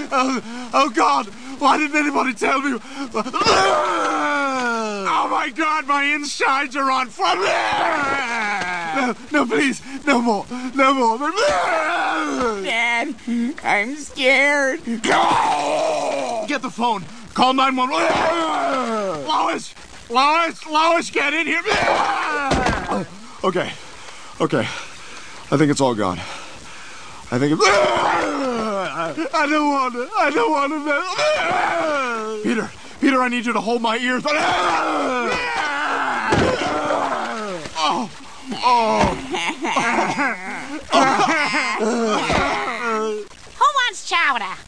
Oh, God! Why didn't anybody tell me? Oh, my God! My insides are on fire! No, please! No more! No more! Dad, I'm scared. Get the phone! Call 911! Lois! Lois, get in here! Okay. I think it's all gone. I think I don't want to. Peter, I need you to hold my ears. Who wants chowder?